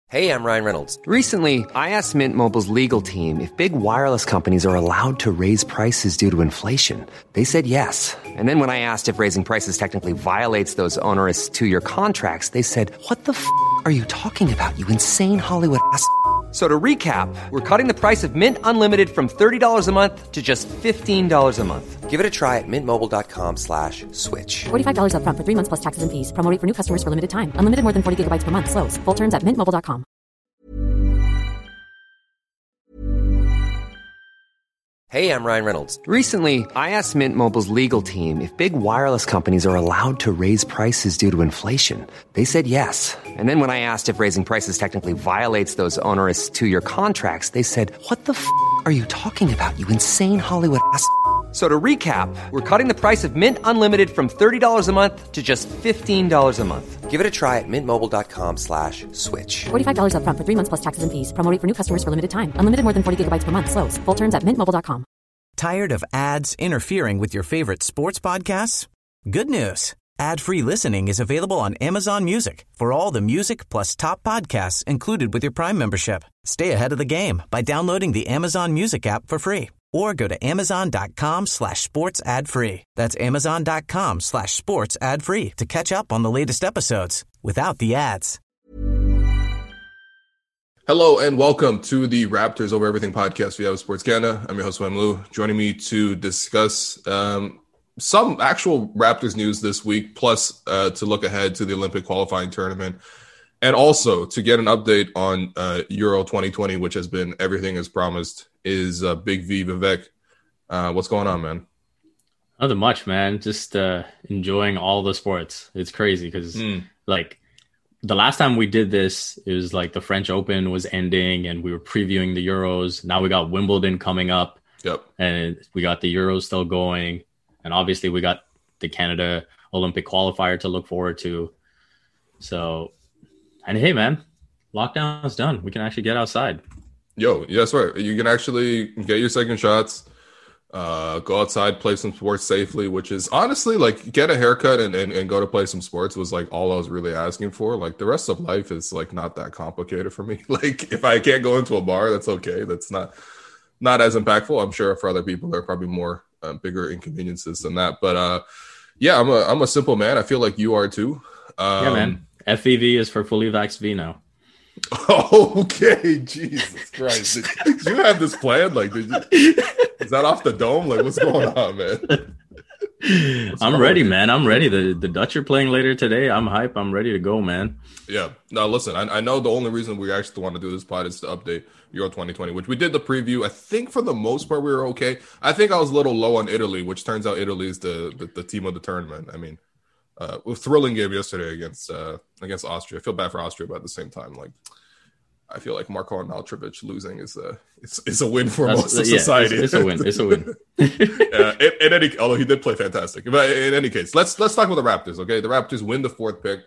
Hey, I'm Ryan Reynolds. Recently, I asked Mint Mobile's legal team if big wireless companies are allowed to raise prices due to inflation. They said yes. And then when I asked if raising prices technically violates those onerous two-year contracts, they said, "What the f*** are you talking about, you insane Hollywood ass?" So to recap, we're cutting the price of Mint Unlimited from $30 a month to just $15 a month. Give it a try at mintmobile.com/switch. $45 up front for 3 months plus taxes and fees. Promo rate for new customers for limited time. Unlimited more than 40 gigabytes per month. Slows full terms at mintmobile.com. Hey, I'm Ryan Reynolds. Recently, I asked Mint Mobile's legal team if big wireless companies are allowed to raise prices due to inflation. They said yes. And then when I asked if raising prices technically violates those onerous two-year contracts, they said, "What the f*** are you talking about, you insane Hollywood ass?" So to recap, we're cutting the price of Mint Unlimited from $30 a month to just $15 a month. Give it a try at mintmobile.com/switch. $45 up front for 3 months plus taxes and fees. Promo rate for new customers for limited time. Unlimited more than 40 gigabytes per month. Slows full terms at mintmobile.com. Tired of ads interfering with your favorite sports podcasts? Good news. Ad-free listening is available on Amazon Music for all the music plus top podcasts included with your Prime membership. Stay ahead of the game by downloading the Amazon Music app for free or go to amazon.com/sports ad free. That's amazon.com/sports ad free to catch up on the latest episodes without the ads. Hello and welcome to the Raptors Over Everything podcast via Sports Canada. I'm your host, Wem Lu. Joining me to discuss some actual Raptors news this week, plus to look ahead to the Olympic qualifying tournament, and also to get an update on Euro 2020, which has been everything as promised, is Big V Vivek. What's going on, man? Nothing much, man. Just enjoying all the sports. It's crazy because the last time we did this, it was like the French Open was ending and we were previewing the Euros. Now we got Wimbledon coming up. Yep. And we got the Euros still going. And obviously we got the Canada Olympic qualifier to look forward to. So, and hey, man, lockdown's done. We can actually get outside. Yo, that's right. You can actually get your second shots, go outside, play some sports safely, which is honestly like get a haircut and go to play some sports was like all I was really asking for. Like the rest of life is like not that complicated for me. Like if I can't go into a bar, that's okay. That's not as impactful. I'm sure for other people, there are probably more bigger inconveniences than that. But yeah, I'm a simple man. I feel like you are too. Yeah, man. FEV is for fully vaxxed V now. Okay, Jesus Christ. Did you have this planned? Like, is that off the dome? Like, what's going on, man? I'm ready, man. I'm ready. The Dutch are playing later today. I'm hype. I'm ready to go, man. Yeah. Now, listen, I know the only reason we actually want to do this pod is to update Euro 2020, which we did the preview. I think for the most part, we were okay. I think I was a little low on Italy, which turns out Italy is the team of the tournament. I mean, a thrilling game yesterday against Austria. I feel bad for Austria, but at the same time, like I feel like Marko Arnautovic losing is a win for most of society. It's a win. It's a win. Although he did play fantastic. But in any case, let's talk about the Raptors. Okay, the Raptors win the fourth pick.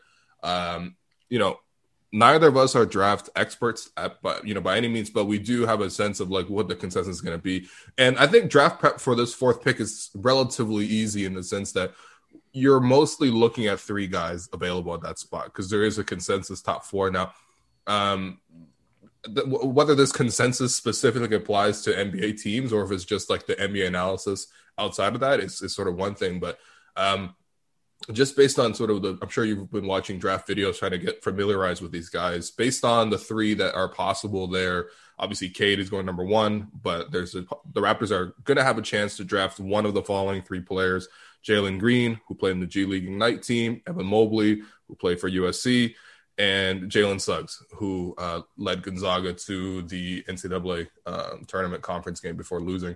Neither of us are draft experts by any means, but we do have a sense of like what the consensus is going to be. And I think draft prep for this fourth pick is relatively easy in the sense that you're mostly looking at three guys available at that spot because there is a consensus top four. Now, whether this consensus specifically applies to NBA teams or if it's just like the NBA analysis outside of that is sort of one thing. But just based on sort of I'm sure you've been watching draft videos trying to get familiarized with these guys. Based on the three that are possible there, obviously Cade is going number one, but the Raptors are going to have a chance to draft one of the following three players: Jalen Green, who played in the G League Ignite team, Evan Mobley, who played for USC, and Jalen Suggs, who led Gonzaga to the NCAA tournament conference game before losing.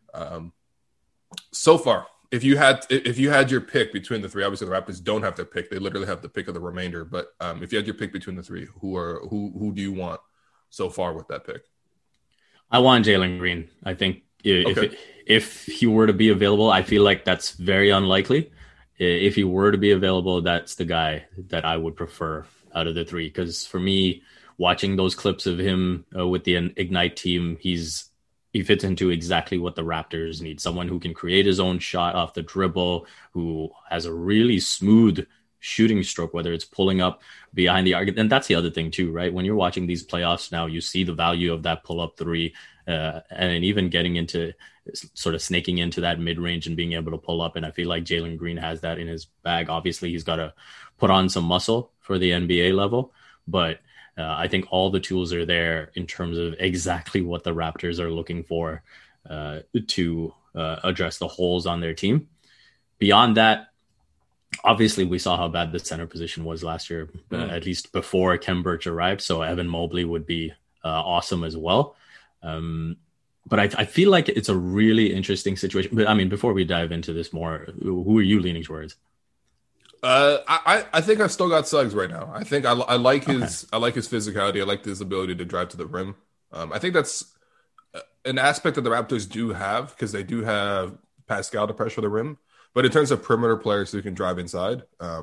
So far, if you had your pick between the three, obviously the Raptors don't have their pick; they literally have the pick of the remainder. But if you had your pick between the three, who do you want so far with that pick? I want Jalen Green. I think if he were to be available, I feel like that's very unlikely. If he were to be available, that's the guy that I would prefer out of the three. Because for me, watching those clips of him with the Ignite team, he fits into exactly what the Raptors need. Someone who can create his own shot off the dribble, who has a really smooth shooting stroke, whether it's pulling up behind the arc. And that's the other thing too, right? When you're watching these playoffs now, you see the value of that pull up three, and even getting into sort of snaking into that mid range and being able to pull up. And I feel like Jalen Green has that in his bag. Obviously, he's got to put on some muscle for the NBA level, but I think all the tools are there in terms of exactly what the Raptors are looking for to address the holes on their team. Beyond that, obviously, we saw how bad the center position was last year, at least before Khem Birch arrived. So Evan Mobley would be awesome as well. But I feel like it's a really interesting situation. But I mean, before we dive into this more, who are you leaning towards? I think I've still got Suggs right now. I think I like his physicality. I like his ability to drive to the rim. I think that's an aspect that the Raptors do have, because they do have Pascal to pressure the rim. But in terms of perimeter players who can drive inside,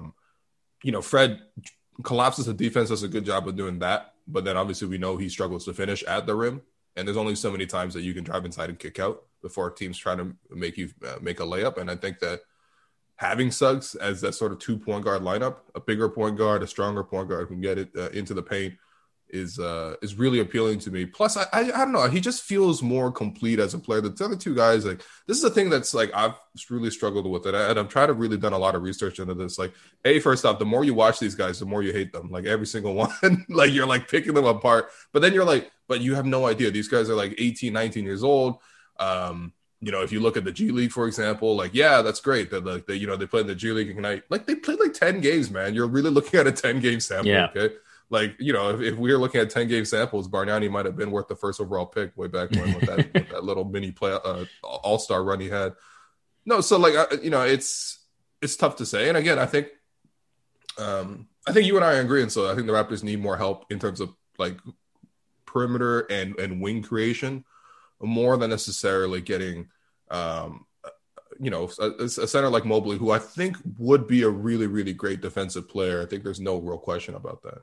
Fred collapses the defense, does a good job of doing that. But then obviously we know he struggles to finish at the rim. And there's only so many times that you can drive inside and kick out before teams try to make you make a layup. And I think that having Suggs as that sort of 2-point guard lineup, a bigger point guard, a stronger point guard who can get it into the paint, is really appealing to me. Plus, I don't know, he just feels more complete as a player. The other two guys, like, this is the thing that's like I've really struggled with it, and I've tried to really done a lot of research into this. Like, first off, the more you watch these guys, the more you hate them. Like every single one, like you're like picking them apart. But then you're like, but you have no idea. These guys are like 18, 19 years old. If you look at the G League, for example, like, yeah, that's great. That like they play in the G League Ignite. Like they played like 10 games, man. You're really looking at a 10-game sample. Yeah. Okay. Like, if we were looking at 10-game samples, Bargnani might have been worth the first overall pick way back when with that little mini play all-star run he had. No, so like, it's tough to say. And again, I think you and I agree. And so I think the Raptors need more help in terms of like perimeter and wing creation, more than necessarily getting, a center like Mobley, who I think would be a really, really great defensive player. I think there's no real question about that.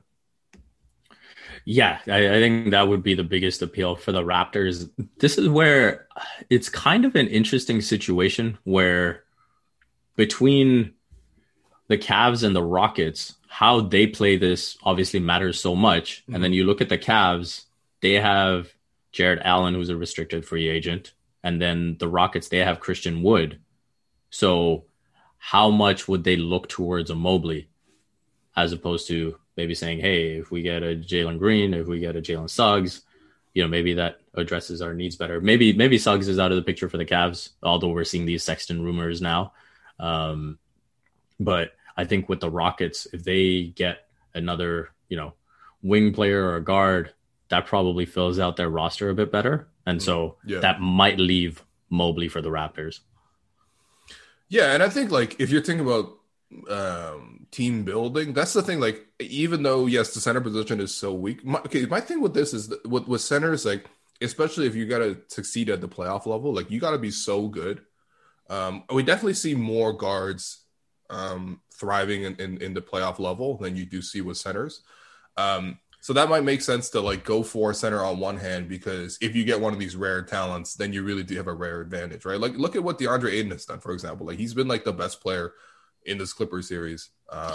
Yeah, I think that would be the biggest appeal for the Raptors. This is where it's kind of an interesting situation where between the Cavs and the Rockets, how they play this obviously matters so much. Mm-hmm. And then you look at the Cavs, they have Jared Allen, who's a restricted free agent. And then the Rockets, they have Christian Wood. So how much would they look towards a Mobley as opposed to maybe saying, hey, if we get a Jalen Green, if we get a Jalen Suggs, maybe that addresses our needs better. Maybe Suggs is out of the picture for the Cavs, although we're seeing these Sexton rumors now. But I think with the Rockets, if they get another, wing player or a guard, that probably fills out their roster a bit better. And so that might leave Mobley for the Raptors. Yeah, and I think like if you're thinking about team building, that's the thing. Like, even though yes, the center position is so weak. My thing with this is that with centers, like especially if you got to succeed at the playoff level, like you got to be so good. We definitely see more guards thriving in the playoff level than you do see with centers. So that might make sense to like go for a center on one hand, because if you get one of these rare talents, then you really do have a rare advantage, right? Like look at what DeAndre Ayton has done, for example. Like he's been like the best player in this Clippers series.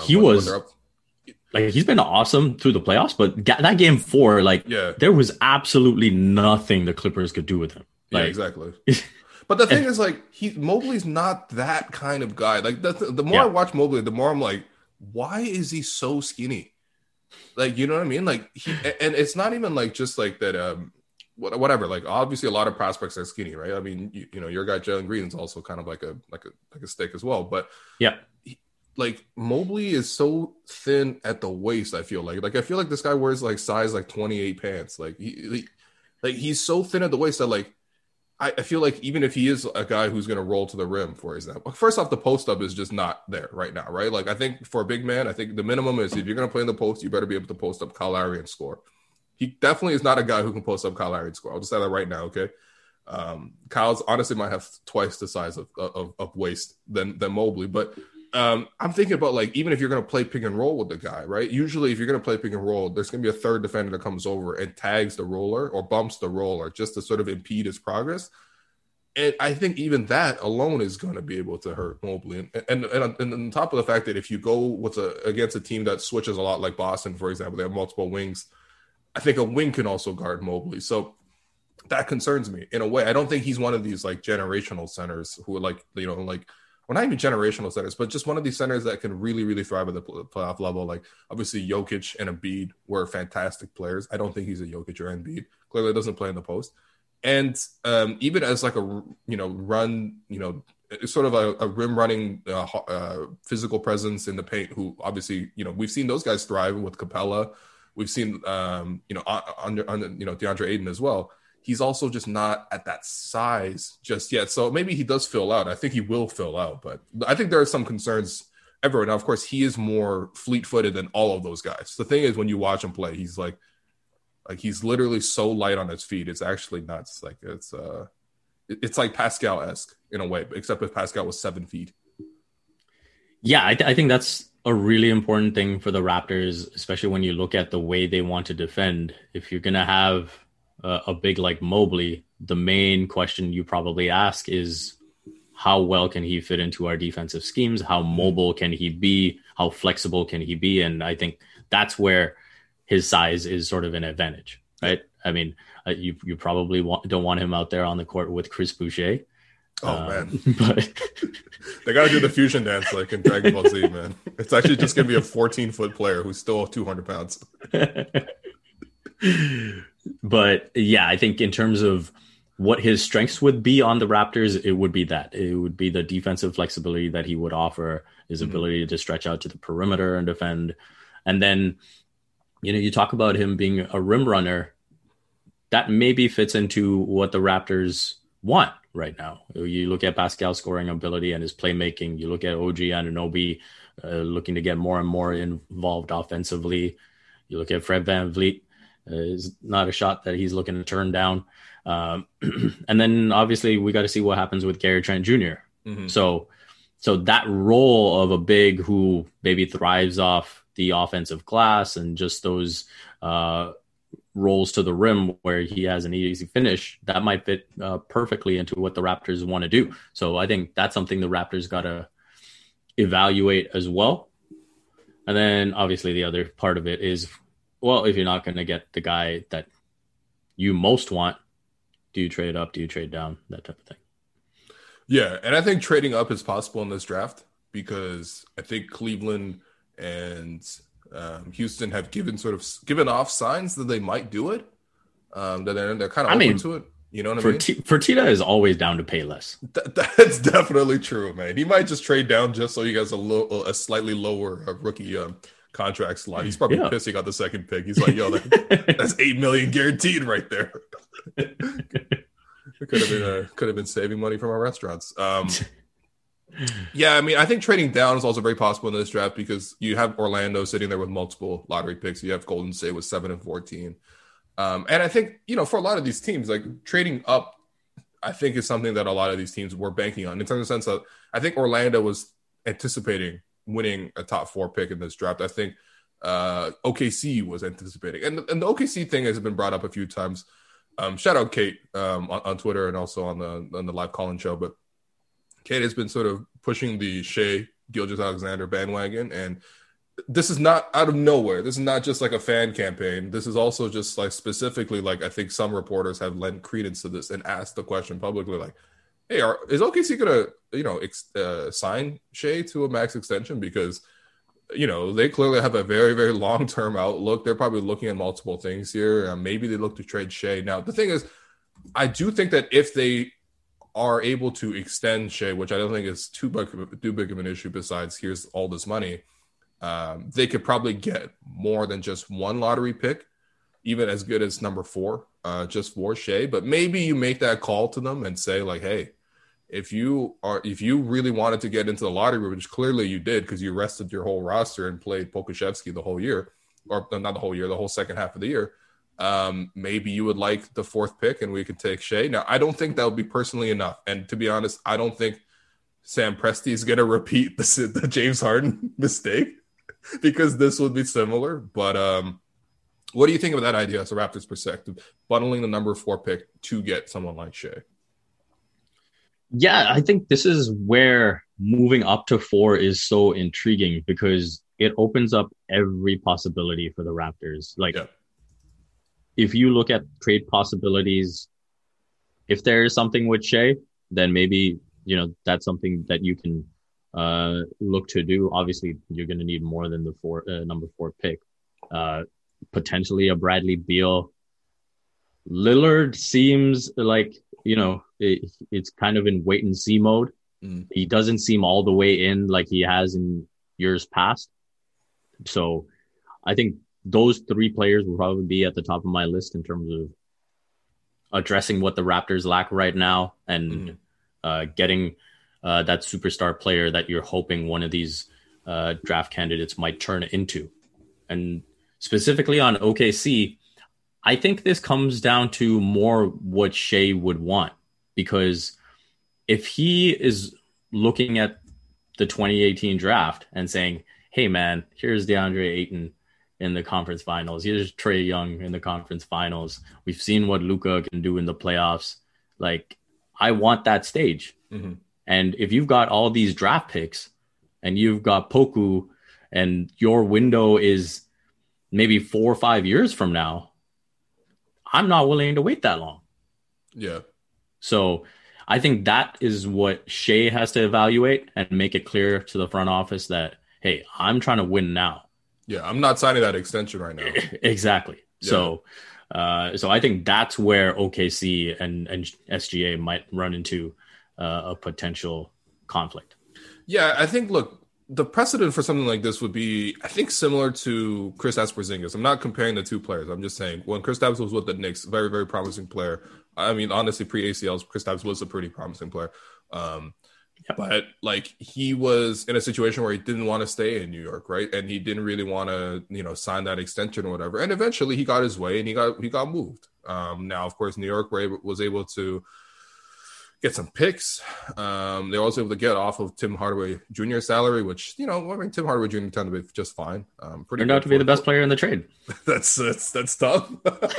He's been awesome through the playoffs, but that game 4, there was absolutely nothing the Clippers could do with him. Yeah, exactly. But the thing is, like, Mobley's not that kind of guy. Like, the more I watch Mobley, the more I'm like, why is he so skinny? Like, you know what I mean? Like, and it's not even like just like that. Whatever. Like, obviously, a lot of prospects are skinny, right? I mean, your guy Jalen Green is also kind of like a stick as well. But yeah, like Mobley is so thin at the waist. I feel like I feel like this guy wears like size like 28 pants. Like he's so thin at the waist that like. I feel like even if he is a guy who's going to roll to the rim, for example, first off, the post up is just not there right now, right? Like I think for a big man, I think the minimum is if you're going to play in the post, you better be able to post up Kyle Lowry and score. He definitely is not a guy who can post up Kyle Lowry and score. I'll just say that right now, okay? Kyle's honestly might have twice the size of waist than Mobley, but I'm thinking about like even if you're going to play pick and roll with the guy, right? Usually if you're going to play pick and roll, there's going to be a third defender that comes over and tags the roller or bumps the roller just to sort of impede his progress. And I think even that alone is going to be able to hurt Mobley. And on top of the fact that if you go against a team that switches a lot like Boston, for example, they have multiple wings, I think a wing can also guard Mobley. So that concerns me in a way. I don't think he's one of these like generational centers who are like, well, not even generational centers, but just one of these centers that can really, really thrive at the playoff level. Like obviously Jokic and Embiid were fantastic players. I don't think he's a Jokic or Embiid. Clearly doesn't play in the post. And even as like a, run, sort of a rim running physical presence in the paint, who obviously, we've seen those guys thrive with Capella. We've seen, DeAndre Ayton as well. He's also just not at that size just yet. So maybe he does fill out. I think he will fill out, but I think there are some concerns everywhere. Now, of course, he is more fleet-footed than all of those guys. The thing is, when you watch him play, he's like he's literally so light on his feet. It's actually nuts. Like it's like Pascal-esque in a way, except if Pascal was 7 feet. Yeah, I think that's a really important thing for the Raptors, especially when you look at the way they want to defend. If you're going to have a big like Mobley, the main question you probably ask is how well can he fit into our defensive schemes? How mobile can he be? How flexible can he be? And I think that's where his size is sort of an advantage, right? I mean, you probably don't want him out there on the court with Chris Boucher. Oh, man. But they got to do the fusion dance like in Dragon Ball Z, man. It's actually just going to be a 14-foot player who's still 200 pounds. But yeah, I think in terms of what his strengths would be on the Raptors, it would be that. It would be the defensive flexibility that he would offer, his ability to stretch out to the perimeter and defend. And then, you talk about him being a rim runner, that maybe fits into what the Raptors want right now. You look at Pascal's scoring ability and his playmaking. You look at OG Anunoby looking to get more and more involved offensively. You look at Fred VanVleet. Is not a shot that he's looking to turn down. And then obviously we got to see what happens with Gary Trent Jr. Mm-hmm. So that role of a big who maybe thrives off the offensive glass and just those rolls to the rim where he has an easy finish, that might fit perfectly into what the Raptors want to do. So I think that's something the Raptors got to evaluate as well. And then obviously the other part of it is, well, if you're not going to get the guy that you most want, do you trade up? Do you trade down? That type of thing. Yeah, and I think trading up is possible in this draft because I think Cleveland and Houston have given off signs that they might do it. That they're kind of open to it. You know what I mean? Fertitta is always down to pay less. That's definitely true, man. He might just trade down just so he gets a slightly lower rookie contract slot. He's probably pissed he got the second pick. He's like, yo, that's $8 million guaranteed right there. It could have been saving money from our restaurants. Yeah, I mean, I think trading down is also very possible in this draft because you have Orlando sitting there with multiple lottery picks. You have Golden State with 7 and 14. And I think, for a lot of these teams, like trading up, I think is something that a lot of these teams were banking on in terms of the sense that I think Orlando was anticipating winning a top 4 pick in this draft. I think OKC was anticipating. And the OKC thing has been brought up a few times. Shout out Kate on Twitter and also on the live call-in show. But Kate has been sort of pushing the Shai Gilgeous-Alexander bandwagon. And this is not out of nowhere. This is not just like a fan campaign. This is also just like specifically like I think some reporters have lent credence to this and asked the question publicly like, hey, is OKC going to, sign Shai to a max extension? Because, they clearly have a very, very long-term outlook. They're probably looking at multiple things here. Maybe they look to trade Shai. Now, the thing is, I do think that if they are able to extend Shai, which I don't think is too big of an issue besides here's all this money, they could probably get more than just one lottery pick, even as good as number 4, just for Shai. But maybe you make that call to them and say like, hey, if you really wanted to get into the lottery, which clearly you did because you rested your whole roster and played Pokusevski the whole year, or not the whole year, the whole second half of the year, maybe you would like the 4th pick and we could take Shai. Now, I don't think that would be personally enough. And to be honest, I don't think Sam Presti is going to repeat the James Harden mistake because this would be similar. But what do you think of that idea as a Raptors perspective, bundling the number 4 pick to get someone like Shai? Yeah, I think this is where moving up to 4 is so intriguing because it opens up every possibility for the Raptors. Like, Yeah. if you look at trade possibilities, if there is something with Shea, then maybe, that's something that you can look to do. Obviously, you're going to need more than the number 4 pick. Potentially a Bradley Beal. Lillard seems like, it's kind of in wait and see mode. He doesn't seem all the way in like he has in years past. So I think those 3 players will probably be at the top of my list in terms of addressing what the Raptors lack right now and getting that superstar player that you're hoping one of these draft candidates might turn into. And specifically on OKC, I think this comes down to more what Shea would want, because if he is looking at the 2018 draft and saying, hey, man, here's DeAndre Ayton in the conference finals. Here's Trae Young in the conference finals. We've seen what Luka can do in the playoffs. Like, I want that stage. Mm-hmm. And if you've got all these draft picks and you've got Poku and your window is maybe 4 or 5 years from now, I'm not willing to wait that long. Yeah. So I think that is what Shea has to evaluate and make it clear to the front office that, hey, I'm trying to win now. Yeah, I'm not signing that extension right now. Exactly. Yeah. So I think that's where OKC and SGA might run into a potential conflict. Yeah, I think, look, the precedent for something like this would be, I think, similar to Kristaps Porzingis. I'm not comparing the 2 players. I'm just saying when Kristaps was with the Knicks, very, very promising player. I mean, honestly, pre-ACLs, Kristaps was a pretty promising player. But like, he was in a situation where he didn't want to stay in New York, right? And he didn't really want to, sign that extension or whatever. And eventually he got his way and he got moved. Now, of course, New York was able to get some picks. They were also able to get off of Tim Hardaway Jr. salary, which, Tim Hardaway Jr. turned to be just fine. Turned out to be the best player in the trade. That's tough.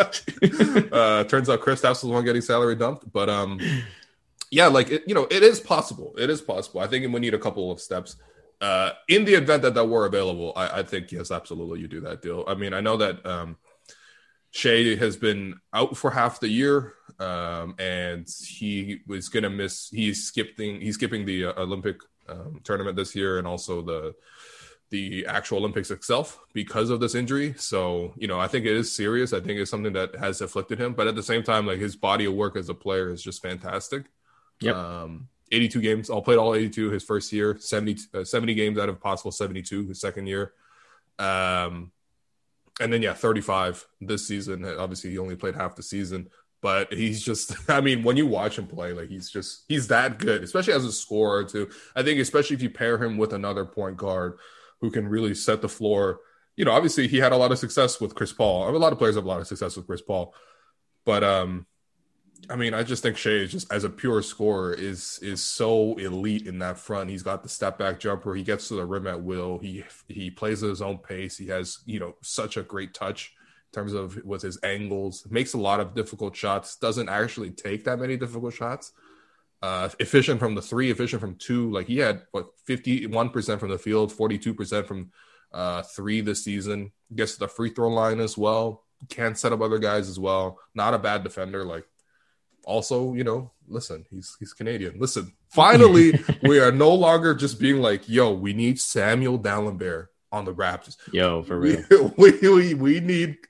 Turns out Kristaps was the one getting salary dumped, but yeah, like, it is possible. It is possible. I think we need a couple of steps. In the event that were available, I think, yes, absolutely, you do that deal. I mean, I know that Shea has been out for half the year, and he was going to miss. He's skipping the Olympic tournament this year, and also the actual Olympics itself because of this injury. So, I think it is serious. I think it's something that has afflicted him. But at the same time, like, his body of work as a player is just fantastic. Yep. 82 games. Played all 82 his first year. 70 games out of possible 72 his second year. And then, 35 this season. Obviously, he only played half the season. But he's just, I mean, when you watch him play, like, he's that good, especially as a scorer, too. I think especially if you pair him with another point guard who can really set the floor. Obviously, he had a lot of success with Chris Paul. I mean, a lot of players have a lot of success with Chris Paul. But, I mean, I just think Shea is just, as a pure scorer, is so elite in that front. He's got the step back jumper. He gets to the rim at will. He plays at his own pace. He has, such a great touch in terms of with his angles. Makes a lot of difficult shots. Doesn't actually take that many difficult shots. Efficient from the 3, efficient from 2. Like, he had 51% from the field, 42% from 3 this season. Gets to the free throw line as well. Can set up other guys as well. Not a bad defender. Like, also, listen, he's Canadian. Listen, finally, we are no longer just being like, yo, we need Samuel Dalembert on the Raptors. Yo, for real. We need,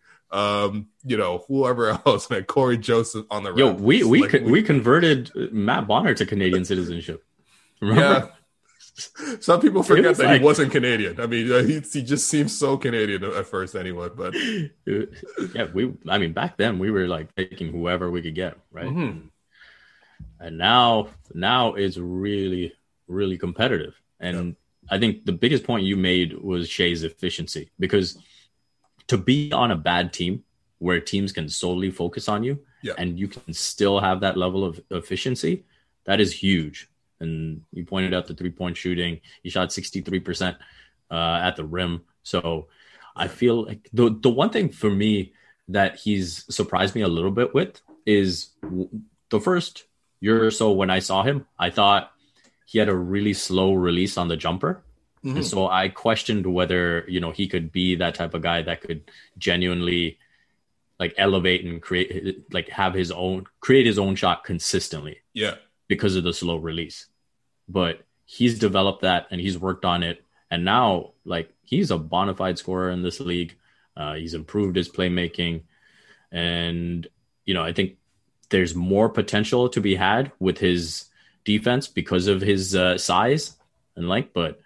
whoever else, man, Corey Joseph on the Raptors. Yo, we converted Matt Bonner to Canadian citizenship. Remember? Yeah. Some people forget that he wasn't Canadian. I mean, he just seems so Canadian at first anyway, but yeah, back then we were like taking whoever we could get, right? Mm-hmm. And now it's really, really competitive. And I think the biggest point you made was Shea's efficiency, because to be on a bad team where teams can solely focus on you and you can still have that level of efficiency, that is huge. And you pointed out the 3-point shooting. He shot 63% at the rim. So I feel like the one thing for me that he's surprised me a little bit with is the first year or so when I saw him, I thought he had a really slow release on the jumper. And so I questioned whether, he could be that type of guy that could genuinely like elevate and create, like create his own shot consistently. Yeah. Because of the slow release. But he's developed that and he's worked on it. And now like he's a bona fide scorer in this league. He's improved his playmaking. And, I think there's more potential to be had with his defense because of his size and length. But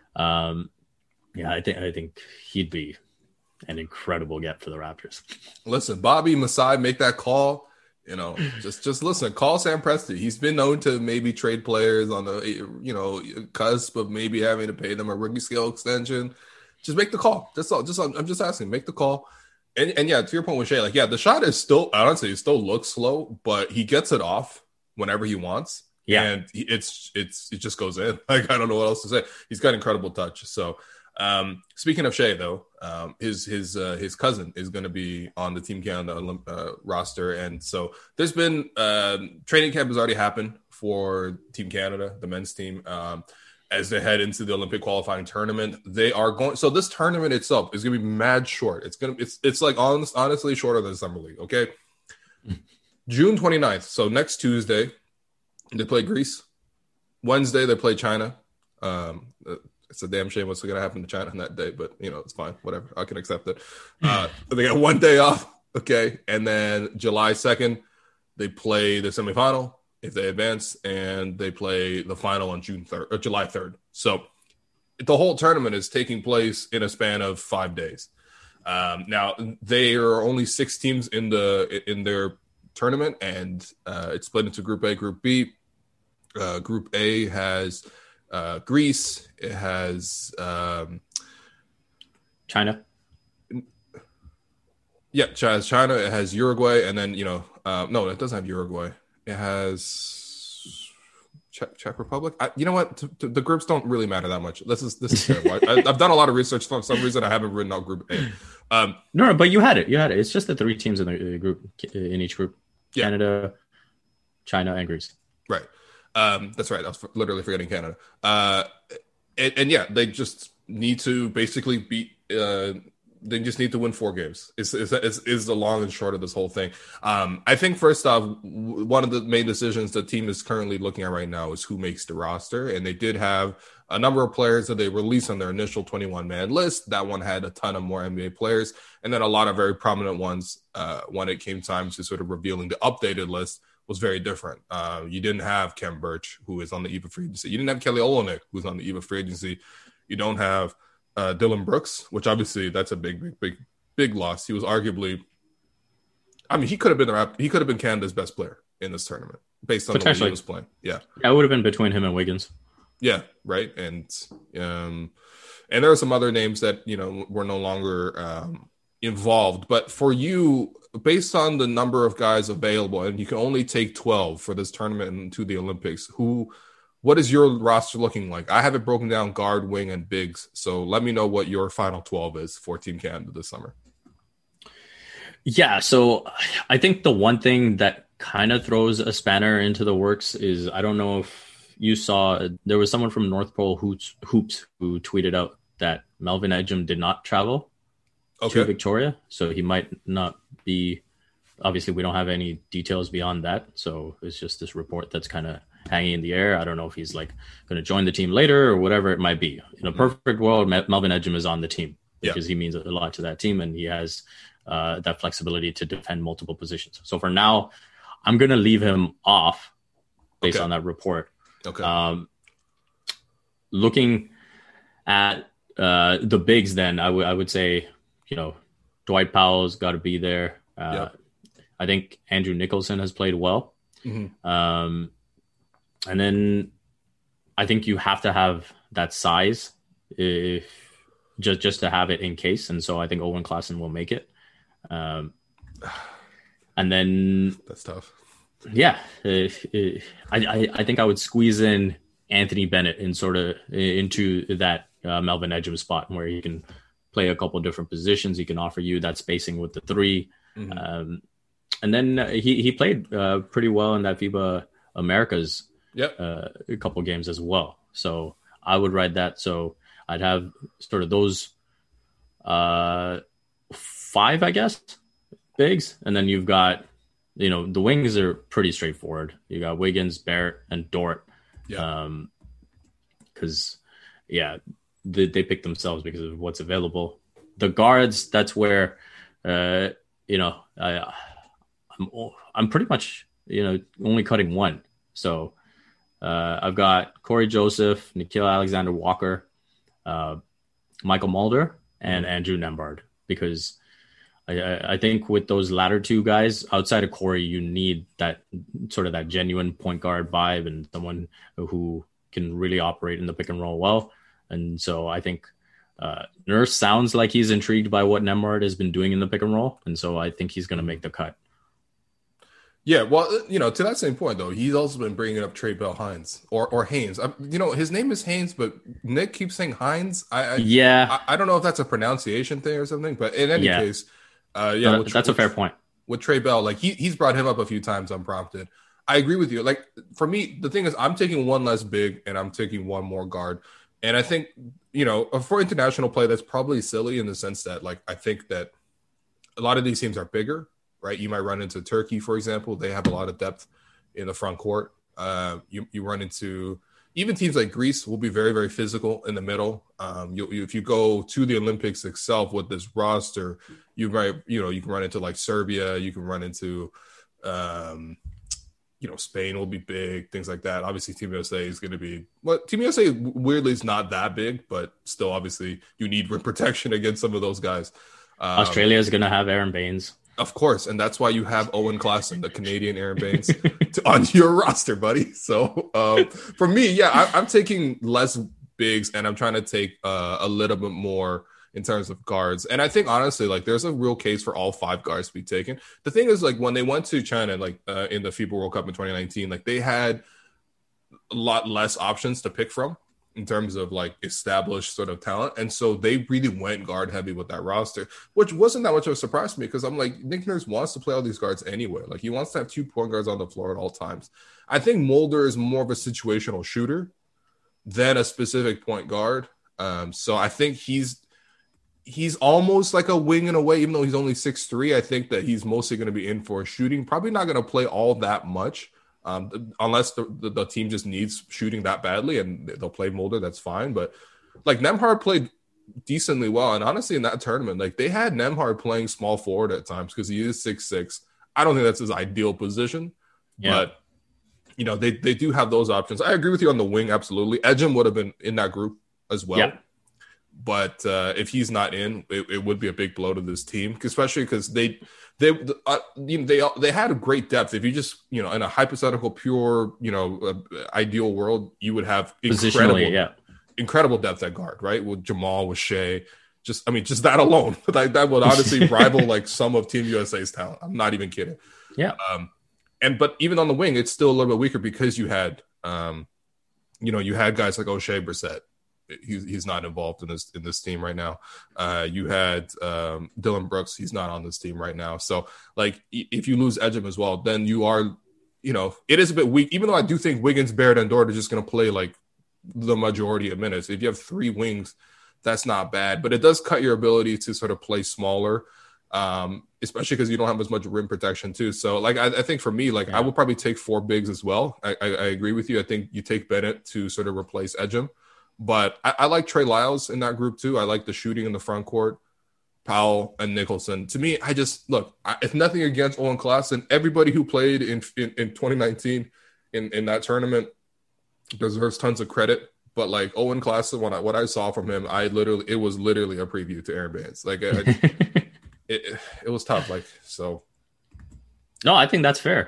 I think he'd be an incredible get for the Raptors. Listen, Bobby Masai, make that call. Just listen. Call Sam Presti. He's been known to maybe trade players on the cusp of maybe having to pay them a rookie scale extension. Just make the call. That's all. I'm just asking. Make the call. And yeah, to your point with Shea, like the shot is still honestly it still looks slow, but he gets it off whenever he wants. Yeah, and it just goes in. Like I don't know what else to say. He's got incredible touch. So speaking of Shea, though, his cousin is going to be on the Team Canada roster, and so there's been training camp has already happened for Team Canada, the men's team, as they head into the Olympic qualifying tournament. They are going. So this tournament itself is going to be mad short. It's like honestly shorter than Summer League. Okay, June 29th. So next Tuesday, they play Greece. Wednesday they play China. It's a damn shame what's going to happen to China on that day, but it's fine. Whatever, I can accept it. They got one day off, okay, and then July 2nd they play the semifinal if they advance, and they play the final on July 3rd. So the whole tournament is taking place in a span of 5 days. Now there are only 6 teams in their tournament, and it's split into Group A, Group B. Group A has Greece. It has China. Yeah, China. It has Uruguay, and then no, it doesn't have Uruguay. It has Czech Republic. You know what? The groups don't really matter that much. This is terrible. I've done a lot of research. For some reason, I haven't written out Group A. No, but you had it. It's just the 3 teams in the group in each group: Canada, China, and Greece. Right. That's right. I was literally forgetting Canada. And yeah, they just need to basically beat. They just need to win 4 games. Is the long and short of this whole thing. I think first off, one of the main decisions the team is currently looking at right now is who makes the roster, and they did have a number of players that they released on their initial 21-man list. That one had a ton of more NBA players, and then a lot of very prominent ones when it came time to sort of revealing the updated list. Was very different. You didn't have Kem Birch, who is on the eve of free agency. You didn't have Kelly Olynyk, who's on the eve of free agency. You don't have Dylan Brooks, which obviously that's a big loss. He was arguably, he could have been Canada's best player in this tournament based on the way he was playing. Yeah, it would have been between him and Wiggins. Yeah, right. And there are some other names that were no longer involved. But for you, based on the number of guys available, and you can only take 12 for this tournament and to the Olympics, what is your roster looking like? I have it broken down guard, wing, and bigs. So let me know what your final 12 is for Team Canada this summer. Yeah, so I think the one thing that kind of throws a spanner into the works is, I don't know if you saw, there was someone from North Pole Hoops who tweeted out that Melvin Ejim did not travel to Victoria, so he might not be. Obviously, we don't have any details beyond that, so it's just this report that's kind of hanging in the air. I don't know if he's like going to join the team later or whatever it might be. In a perfect world, Melvin Ejim is on the team because he means a lot to that team, and he has that flexibility to defend multiple positions. So for now, I'm going to leave him off based on that report. Looking at the bigs, then I would say, Dwight Powell's got to be there. I think Andrew Nicholson has played well. And then I think you have to have that size if just to have it in case. And so I think Owen Klassen will make it. And then that's tough. Yeah. I think I would squeeze in Anthony Bennett into that Melvin Ejim spot where he can play a couple of different positions. He can offer you that spacing with the 3. And then he played pretty well in that FIBA Americas Yep. a couple games as well. So I would ride that. So I'd have sort of those 5, I guess, bigs. And then you've got, the wings are pretty straightforward. You got Wiggins, Barrett, and Dort. Yeah. Because, they pick themselves because of what's available. The guards, that's where, I'm pretty much, only cutting one. So I've got Corey Joseph, Nickeil Alexander-Walker, Michael Mulder, and Andrew Nembhard, because I think with those latter two guys, outside of Corey, you need that sort of that genuine point guard vibe and someone who can really operate in the pick and roll well. And so I think Nurse sounds like he's intrigued by what Nembhard has been doing in the pick and roll. And so I think he's going to make the cut. Yeah, well, to that same point, though, he's also been bringing up Trey Bell Hines or Haynes. His name is Haynes, but Nick keeps saying Hines. I don't know if that's a pronunciation thing or something, but in any case, that's a fair point. With Trey Bell, like he's brought him up a few times unprompted. I agree with you. Like for me, the thing is, I'm taking one less big and I'm taking one more guard. And I think, for international play, that's probably silly in the sense that, like, I think that a lot of these teams are bigger. Right, you might run into Turkey, for example. They have a lot of depth in the front court. You run into even teams like Greece will be very, very physical in the middle. If you go to the Olympics itself with this roster, you can run into like Serbia. You can run into, Spain will be big, things like that. Obviously, Team USA is going to be Team USA weirdly is not that big, but still, obviously, you need rim protection against some of those guys. Australia is going to have Aaron Baines. Of course, and that's why you have Owen Klassen, the Canadian Aaron Baines, on your roster, buddy. So for me, I'm taking less bigs, and I'm trying to take a little bit more in terms of guards. And I think, honestly, like there's a real case for all 5 guards to be taken. The thing is, like when they went to China, like in the FIBA World Cup in 2019, like they had a lot less options to pick from in terms of like established sort of talent. And so they really went guard heavy with that roster, which wasn't that much of a surprise to me because I'm like, Nick Nurse wants to play all these guards anyway. Like he wants to have 2 point guards on the floor at all times. I think Mulder is more of a situational shooter than a specific point guard. So I think he's almost like a wing in a way, even though he's only 6'3". I think that he's mostly going to be in for shooting, probably not going to play all that much. Unless the team just needs shooting that badly and they'll play Mulder, that's fine. But like Nembhard played decently well. And honestly, in that tournament, like they had Nembhard playing small forward at times because he is 6'6". I don't think that's his ideal position, but they do have those options. I agree with you on the wing. Absolutely. Ejim would have been in that group as well. Yeah. But if he's not in, it would be a big blow to this team, especially because they had a great depth. If you just in a hypothetical pure ideal world, you would have incredible depth at guard, right? With Jamal, with Shea, just that alone, like that would honestly rival like some of Team USA's talent. I'm not even kidding. Yeah. But even on the wing, it's still a little bit weaker because you had you had guys like O'Shea Brissett. He's not involved in this team right now. You had Dylan Brooks. He's not on this team right now. So, like, if you lose Ejim as well, then you are, it is a bit weak. Even though I do think Wiggins, Barrett, and Dort are just going to play, like, the majority of minutes. If you have 3 wings, that's not bad. But it does cut your ability to sort of play smaller, especially because you don't have as much rim protection, too. So, like, I think for me, like, I would probably take 4 bigs as well. I agree with you. I think you take Bennett to sort of replace Ejim. But I like Trey Lyles in that group, too. I like the shooting in the front court, Powell and Nicholson. To me, if nothing against Owen Klassen, everybody who played in 2019 in that tournament deserves tons of credit. But, like, Owen Klassen, what I saw from him, it was literally a preview to Aaron Baines. Like, it was tough. Like, so. No, I think that's fair.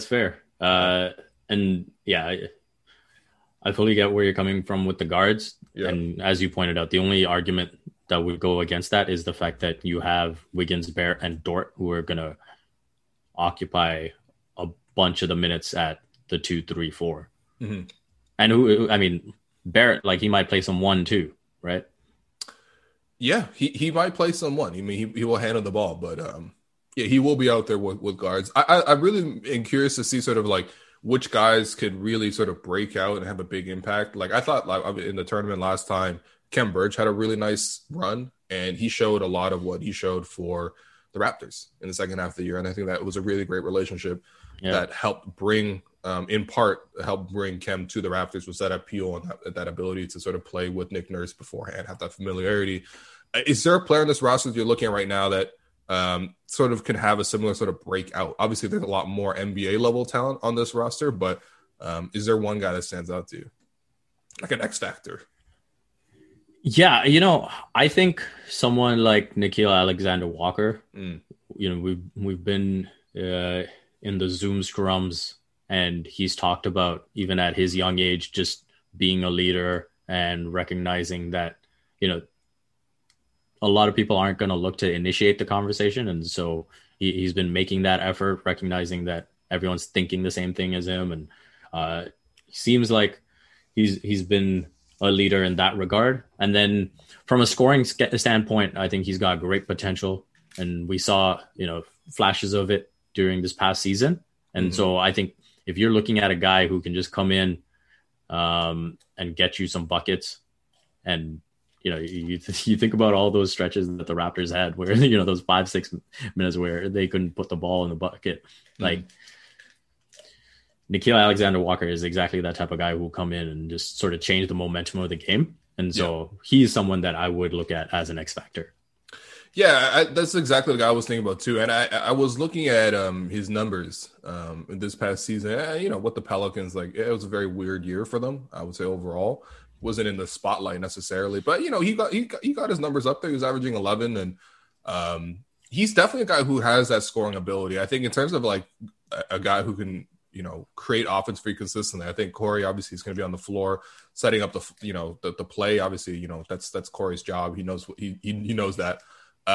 And, yeah, I fully get where you're coming from with the guards. Yeah. And as you pointed out, the only argument that would go against that is the fact that you have Wiggins, Barrett, and Dort who are going to occupy a bunch of the minutes at the 2, 3, 4. Mm-hmm. And Barrett, like he might play some 1, 2, right? Yeah, he might play some 1. He will handle the ball, but he will be out there with guards. I really am curious to see sort of like which guys could really sort of break out and have a big impact. Like I thought, like in the tournament last time, Kem Birch had a really nice run, and he showed a lot of what he showed for the Raptors in the second half of the year. And I think that was a really great relationship that helped bring, in part, helped bring Kem to the Raptors, was that appeal and that ability to sort of play with Nick Nurse beforehand, have that familiarity. Is there a player in this roster that you're looking at right now that sort of can have a similar sort of breakout? Obviously, there's a lot more NBA level talent on this roster, but is there one guy that stands out to you? Like an X factor? Yeah, I think someone like Nickeil Alexander-Walker, we've been in the Zoom scrums, and he's talked about, even at his young age, just being a leader and recognizing that, a lot of people aren't going to look to initiate the conversation. And so he's been making that effort, recognizing that everyone's thinking the same thing as him. And he seems like he's been a leader in that regard. And then from a scoring standpoint, I think he's got great potential. And we saw, flashes of it during this past season. And so I think if you're looking at a guy who can just come in and get you some buckets, and, you think about all those stretches that the Raptors had where, those 5-6 minutes where they couldn't put the ball in the bucket. Like, Nickeil Alexander-Walker is exactly that type of guy who will come in and just sort of change the momentum of the game. And so he's someone that I would look at as an X factor. Yeah, that's exactly the guy I was thinking about too. And I was looking at his numbers in this past season. What the Pelicans, like, it was a very weird year for them, I would say overall. Wasn't in the spotlight necessarily, but he got his numbers up there. He was averaging 11, and he's definitely a guy who has that scoring ability. I think in terms of like a guy who can create offense for you consistently. I think Corey obviously is going to be on the floor setting up the play. Obviously, that's Corey's job. He knows he knows that.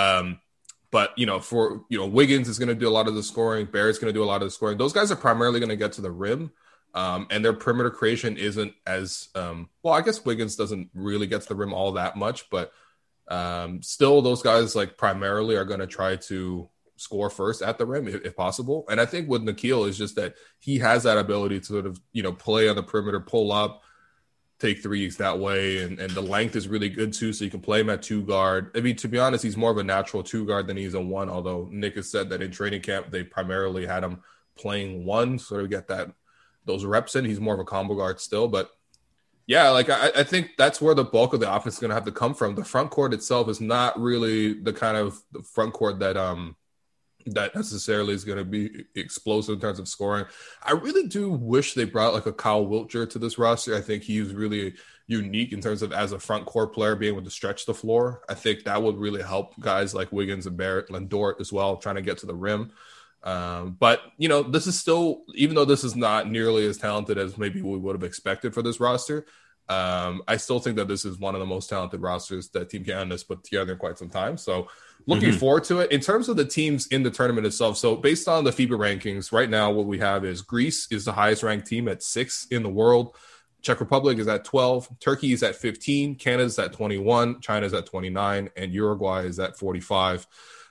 But for Wiggins is going to do a lot of the scoring. Barrett's going to do a lot of the scoring. Those guys are primarily going to get to the rim. And their perimeter creation isn't as well. I guess Wiggins doesn't really get to the rim all that much, but still, those guys like primarily are going to try to score first at the rim if possible. And I think with Nickeil is just that he has that ability to sort of play on the perimeter, pull up, take threes that way, and the length is really good too. So you can play him at 2 guard. I mean, to be honest, he's more of a natural 2 guard than he's a 1. Although Nick has said that in training camp they primarily had him playing 1, sort of get those reps in. He's more of a combo guard still, but yeah, like I think that's where the bulk of the offense is going to have to come from. The front court itself is not really the kind of the front court that that necessarily is going to be explosive in terms of scoring. I really do wish they brought like a Kyle Wiltjer to this roster. I think he's really unique in terms of as a front court player being able to stretch the floor. I think that would really help guys like Wiggins and Barrett, Dort as well, trying to get to the rim. But this is still, even though this is not nearly as talented as maybe we would have expected for this roster, I still think that this is one of the most talented rosters that Team Canada has put together in quite some time. So looking forward to it. In terms of the teams in the tournament itself, so based on the FIBA rankings, right now what we have is Greece is the highest ranked team at 6 in the world. Czech Republic is at 12. Turkey is at 15. Canada is at 21. China is at 29. And Uruguay is at 45.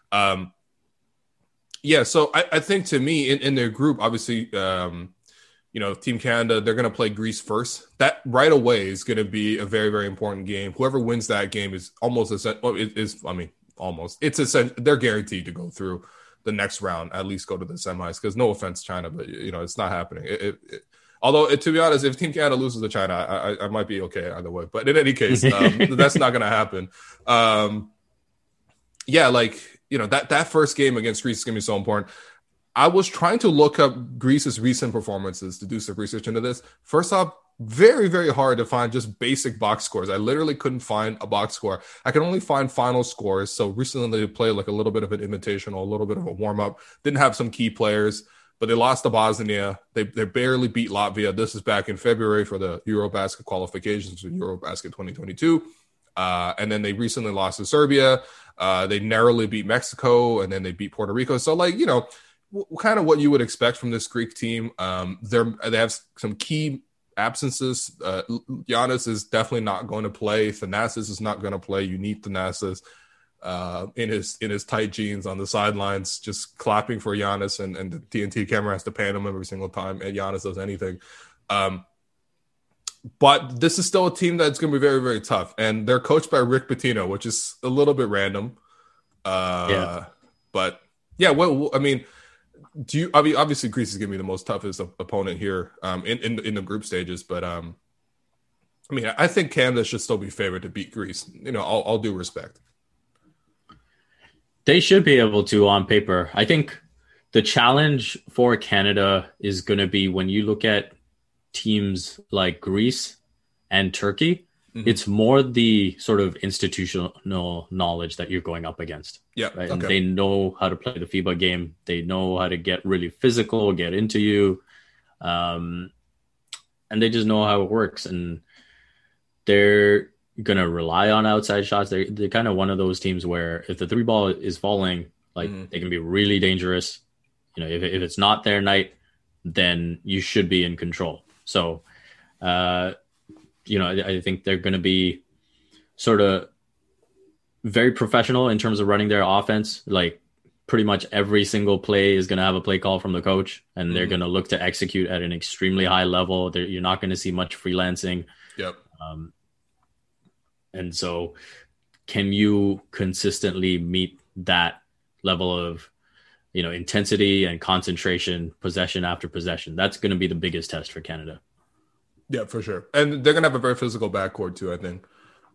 So I think to me in their group, obviously, Team Canada, they're going to play Greece first. That right away is going to be a very, very important game. Whoever wins that game is almost they're guaranteed to go through the next round, at least go to the semis, because no offense, China, but it's not happening. Although to be honest, if Team Canada loses to China, I might be okay either way. But in any case, that's not going to happen. That first game against Greece is going to be so important. I was trying to look up Greece's recent performances to do some research into this. First off, very, very hard to find just basic box scores. I literally couldn't find a box score. I could only find final scores. So recently they played like a little bit of an invitational, a little bit of a warm-up. Didn't have some key players, but they lost to Bosnia. They barely beat Latvia. This is back in February for the Eurobasket qualifications for Eurobasket 2022. And then they recently lost to Serbia. They narrowly beat Mexico, and then they beat Puerto Rico. So, kind of what you would expect from this Greek team. They have some key absences. Giannis is definitely not going to play. Thanasis is not going to play. You need Thanasis. in his tight jeans on the sidelines, just clapping for Giannis, and the TNT camera has to pan him every single time and Giannis does anything. But this is still a team that's going to be very, very tough, and they're coached by Rick Pitino, which is a little bit random. But yeah, well, I mean, obviously Greece is going to be the most toughest opponent here in the group stages, but I mean, I think Canada should still be favored to beat Greece. All due respect. They should be able to on paper. I think the challenge for Canada is going to be when you look at teams like Greece and Turkey, it's more the sort of institutional knowledge that you're going up against. Yeah. Right? And they know how to play the FIBA game. They know how to get really physical, get into you. And they just know how it works. And they're going to rely on outside shots. They're kind of one of those teams where if the three ball is falling, like they can be really dangerous. If it's not their night, then you should be in control. So, I think they're going to be sort of very professional in terms of running their offense. Like pretty much every single play is going to have a play call from the coach, and they're going to look to execute at an extremely high level. You're not going to see much freelancing. Yep. And so can you consistently meet that level of, intensity and concentration, possession after possession? That's going to be the biggest test for Canada. Yeah, for sure. And they're going to have a very physical backcourt too, I think.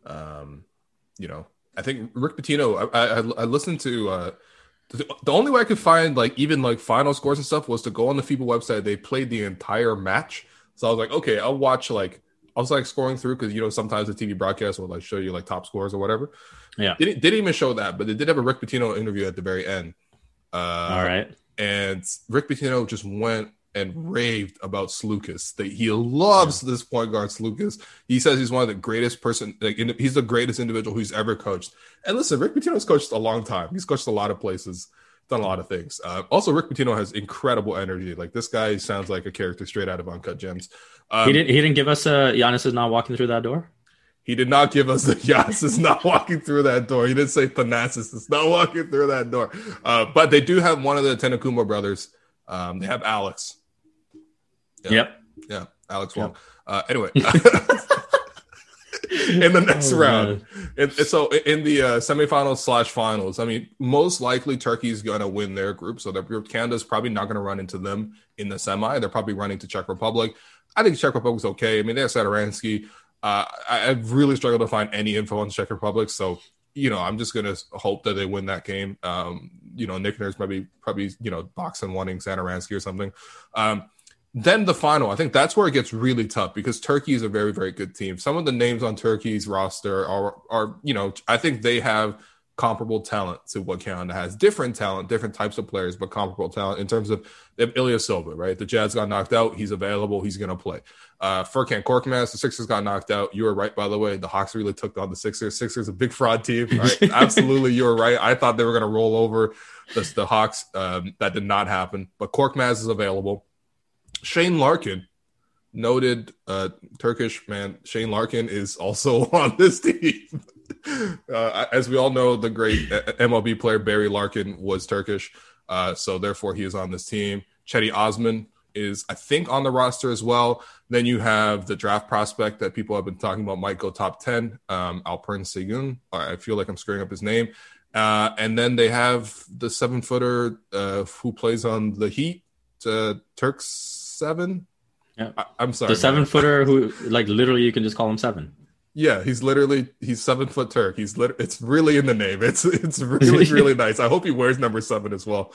I think Rick Pitino, I listened to the only way I could find even final scores and stuff was to go on the FIBA website. They played the entire match. So I was like, okay, I'll watch I was scrolling through because, sometimes the TV broadcast will show you top scores or whatever. Yeah. Didn't even show that, but they did have a Rick Pitino interview at the very end. All right. And Rick Pitino just went and raved about Sloukas. That he loves this point guard Sloukas. He says he's one of the greatest he's the greatest individual who's ever coached. And listen, Rick Pitino's coached a long time. He's coached a lot of places, done a lot of things. Also, Rick Pitino has incredible energy. This guy sounds like a character straight out of Uncut Gems. He didn't give us Giannis is not walking through that door. He did not give us the Giannis is not walking through that door. He didn't say Thanasis is not walking through that door. But they do have one of the Tenakumbo brothers. They have Alex. Yep. Yeah, Alex Wong. Anyway, in the next round. So in the semifinals / finals, I mean, most likely Turkey's going to win their group. So Canada's probably not going to run into them in the semi. They're probably running to Czech Republic. I think Czech Republic's okay. I mean, they have Satoransky. I've really struggled to find any info on the Czech Republic. So, I'm just going to hope that they win that game. Nick Nurse probably, boxing wanting Satoransky or something. Then the final, I think that's where it gets really tough because Turkey is a very, very good team. Some of the names on Turkey's roster are I think they have comparable talent to what Canada has. Different talent, different types of players, but comparable talent in terms of Ilyasova, right? The Jazz got knocked out. He's available. He's going to play. Furkan Korkmaz, the Sixers got knocked out. You were right, by the way. The Hawks really took on the Sixers. Sixers a big fraud team. Right? Absolutely, you were right. I thought they were going to roll over the Hawks. That did not happen. But Korkmaz is available. Shane Larkin, noted Turkish man. Shane Larkin is also on this team. As we all know, the great MLB player Barry Larkin was Turkish. So therefore he is on this team. Cedi Osman is, I think, on the roster as well. Then you have the draft prospect that people have been talking about might go top 10, Alperen Sengun. I feel like I'm screwing up his name. And then they have the 7-footer who plays on the Heat, Turks 7. Yeah. I'm sorry. The 7-footer who, literally, you can just call him 7. Yeah, he's 7-foot Turk. It's really in the name. It's really, really nice. I hope he wears number 7 as well.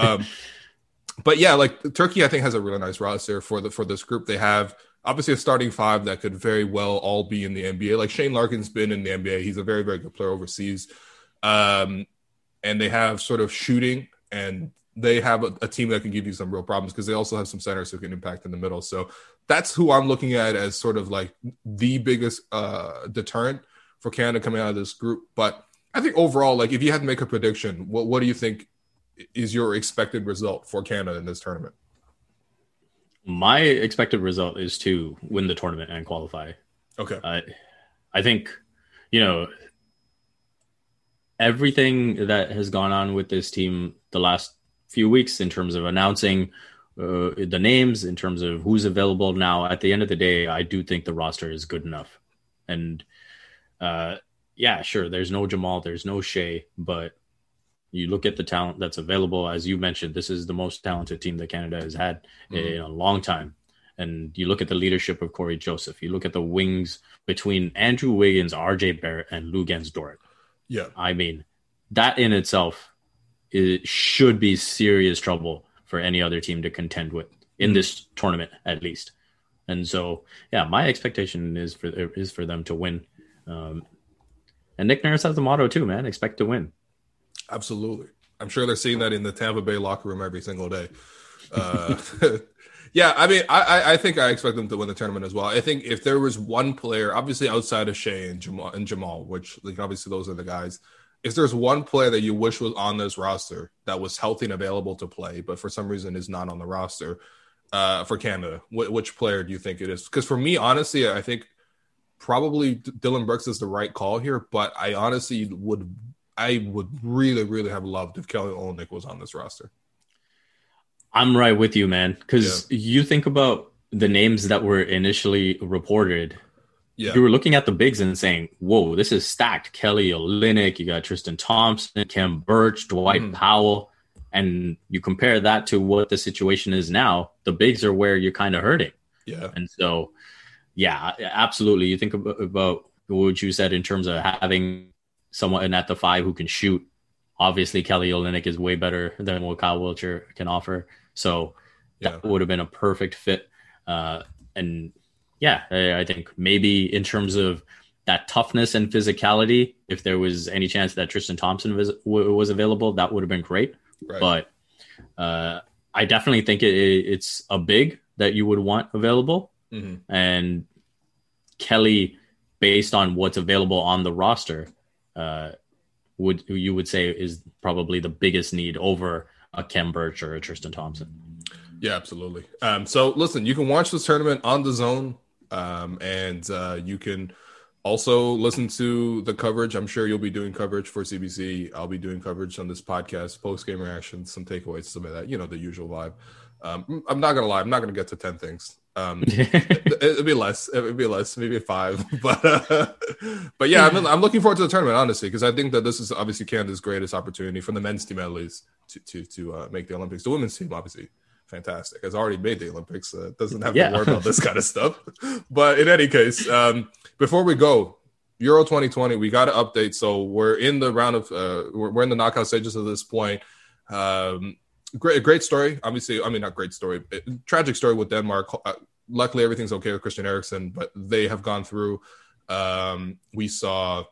But yeah, Turkey, I think, has a really nice roster for this group. They have obviously a starting 5 that could very well all be in the NBA. Shane Larkin's been in the NBA. He's a very, very good player overseas. And they have sort of shooting, and they have a team that can give you some real problems because they also have some centers who can impact in the middle. So that's who I'm looking at as sort of the biggest deterrent for Canada coming out of this group. But I think overall, if you had to make a prediction, what do you think is your expected result for Canada in this tournament? My expected result is to win the tournament and qualify. Okay. I think, everything that has gone on with this team the last few weeks in terms of announcing the names, in terms of who's available now, at the end of the day, I do think the roster is good enough. And yeah, sure, there's no Jamal, there's no Shea, but you look at the talent that's available. As you mentioned, this is the most talented team that Canada has had in a long time. And you look at the leadership of Corey Joseph. You look at the wings between Andrew Wiggins, RJ Barrett, and Luguentz Dort. Yeah. I mean, that in itself should be serious trouble for any other team to contend with in this tournament, at least. And so, yeah, my expectation is for them to win. And Nick Nurse has the motto too, man. Expect to win. Absolutely. I'm sure they're seeing that in the Tampa Bay locker room every single day. Yeah, I mean, I think I expect them to win the tournament as well. I think if there was one player, obviously outside of Shea and Jamal, which like obviously those are the guys. If there's one player that you wish was on this roster that was healthy and available to play, but for some reason is not on the roster for Canada, which player do you think it is? Because for me, honestly, I think probably Dylan Brooks is the right call here, but I honestly would really, really have loved if Kelly Olynyk was on this roster. I'm right with you, man. Because you think about the names that were initially reported. Yeah. You were looking at the bigs and saying, whoa, this is stacked. Kelly Olynyk, you got Tristan Thompson, Khem Birch, Dwight Powell. And you compare that to what the situation is now, the bigs are where you're kind of hurting. Yeah. And so, yeah, absolutely. You think about what you said in terms of having someone at the 5 who can shoot. Obviously, Kelly Olynyk is way better than what Kyle Wiltjer can offer. So that would have been a perfect fit. And yeah, I think maybe in terms of that toughness and physicality, if there was any chance that Tristan Thompson was available, that would have been great. Right. But I definitely think it's a big that you would want available. Mm-hmm. And Kelly, based on what's available on the roster, you would say is probably the biggest need over a Khem Birch or a Tristan Thompson. Yeah, absolutely. So listen, you can watch this tournament on DAZN, and you can also listen to the coverage. I'm sure you'll be doing coverage for CBC. I'll be doing coverage on this podcast, post-game reactions, some takeaways, some of that, the usual vibe. I'm not going to lie. I'm not going to get to 10 things. It'd be less, maybe 5. But yeah, I'm looking forward to the tournament, honestly, because I think that this is obviously Canada's greatest opportunity for the men's team, at least, to make the Olympics. The women's team, obviously, fantastic. Has already made the Olympics. Doesn't have to worry about this kind of stuff. But in any case, before we go, Euro 2020, we got to update. So we're in the round of we're in the knockout stages at this point. Great story. Obviously, I mean, not great story. Tragic story with Denmark. Luckily, everything's okay with Christian Eriksen, but they have gone through. We saw,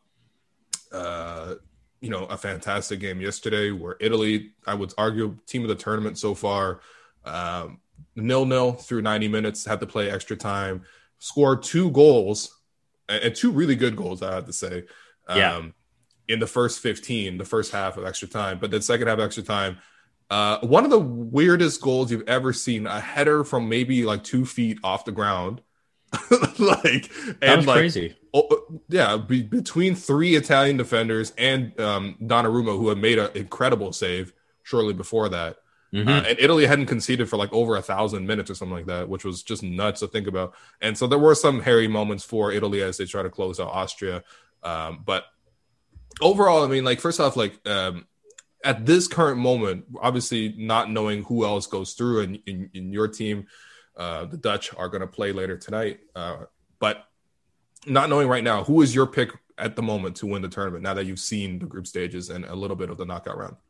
a fantastic game yesterday where Italy, I would argue, team of the tournament so far, 0-0 through 90 minutes, had to play extra time, scored 2 goals, and 2 really good goals, I have to say, in the first 15, the first half of extra time. But then second half extra time, one of the weirdest goals you've ever seen, a header from maybe like 2 feet off the ground. Crazy. Between 3 Italian defenders and Donnarumma, who had made an incredible save shortly before that. Mm-hmm. And Italy hadn't conceded for like over 1,000 minutes or something like that, which was just nuts to think about. And so there were some hairy moments for Italy as they try to close out Austria. But overall, I mean, like, first off, like, at this current moment, obviously not knowing who else goes through in your team, the Dutch are going to play later tonight. But not knowing right now, who is your pick at the moment to win the tournament now that you've seen the group stages and a little bit of the knockout round?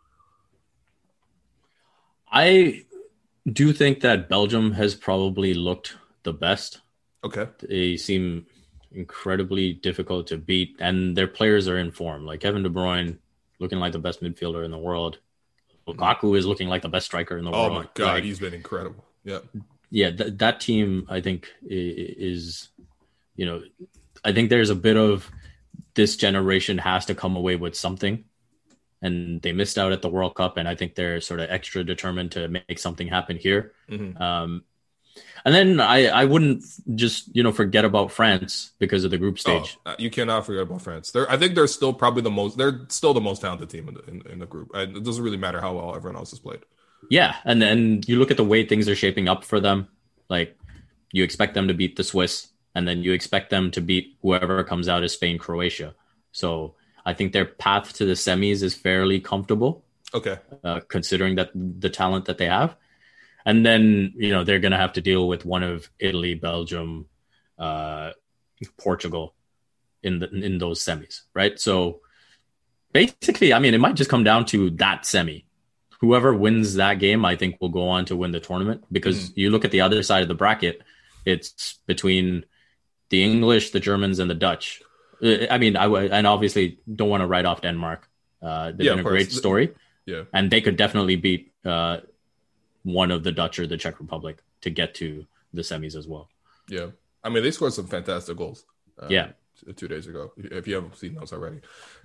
I do think that Belgium has probably looked the best. Okay. They seem incredibly difficult to beat, and their players are in form. Like Kevin De Bruyne, looking like the best midfielder in the world. Lukaku is looking like the best striker in the world. Oh, my God. He's been incredible. Yeah. Yeah, that team, I think, is, I think there's a bit of this generation has to come away with something. And they missed out at the World Cup, and I think they're sort of extra determined to make something happen here. Mm-hmm. And then I wouldn't just, forget about France because of the group stage. You cannot forget about France. I think they're still probably the most talented team in the group. It doesn't really matter how well everyone else has played. Yeah. And then you look at the way things are shaping up for them. Like, you expect them to beat the Swiss, and then you expect them to beat whoever comes out as Spain, Croatia. So I think their path to the semis is fairly comfortable. Okay. Considering that the talent that they have. And then, they're going to have to deal with one of Italy, Belgium, Portugal in those semis, right? So basically, it might just come down to that semi. Whoever wins that game, I think, will go on to win the tournament, because you look at the other side of the bracket, it's between the English, the Germans, and the Dutch. I obviously don't want to write off Denmark. They've been a great story. Yeah. And they could definitely beat one of the Dutch or the Czech Republic to get to the semis as well. Yeah. They scored some fantastic goals. 2 days ago, if you haven't seen those already.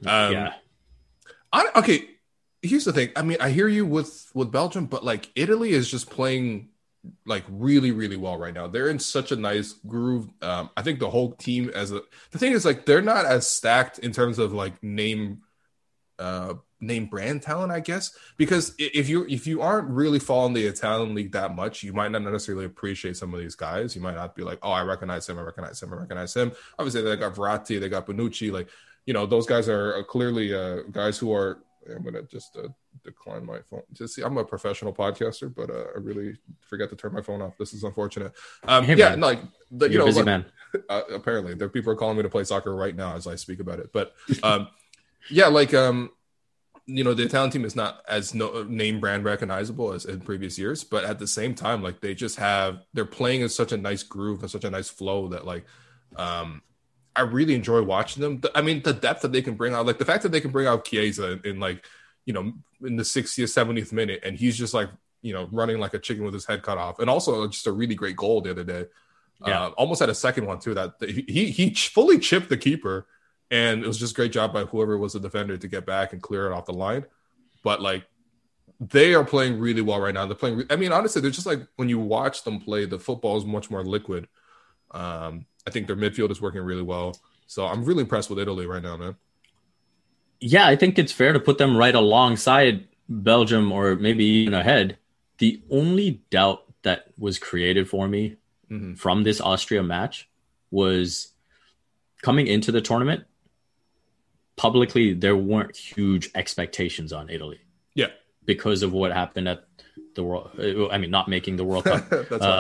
Okay. Here's the thing. I hear you with Belgium, but like, Italy is just playing like really, really well right now. They're in such a nice groove. I think the whole team the thing is, like, they're not as stacked in terms of like name brand talent, I guess, because if you aren't really following the Italian league that much, you might not necessarily appreciate some of these guys. You might not be like, oh, I recognize him. Obviously, they got Verratti, they got Bonucci. Like, those guys are clearly guys who are. I'm going to just decline my phone. Just see, I'm a professional podcaster, but I really forget to turn my phone off. This is unfortunate. Man. Busy man. Apparently, there are people are calling me to play soccer right now as I speak about it. But the Italian team is not as name brand recognizable as in previous years, but at the same time, like, they're playing in such a nice groove and such a nice flow that, like, I really enjoy watching them. The depth that they can bring out, like the fact that they can bring out Chiesa in like, in the 60th, 70th minute, and he's just like, running like a chicken with his head cut off. And also just a really great goal the other day. Yeah. Almost had a second one too, that he fully chipped the keeper, and it was just a great job by whoever was the defender to get back and clear it off the line. But like, they are playing really well right now. They're playing, honestly, they're just like, when you watch them play, the football is much more liquid. I think their midfield is working really well. So I'm really impressed with Italy right now, man. Yeah, I think it's fair to put them right alongside Belgium, or maybe even ahead. The only doubt that was created for me from this Austria match was coming into the tournament. Publicly, there weren't huge expectations on Italy. Yeah. Because of what happened at the World, not making the World Cup.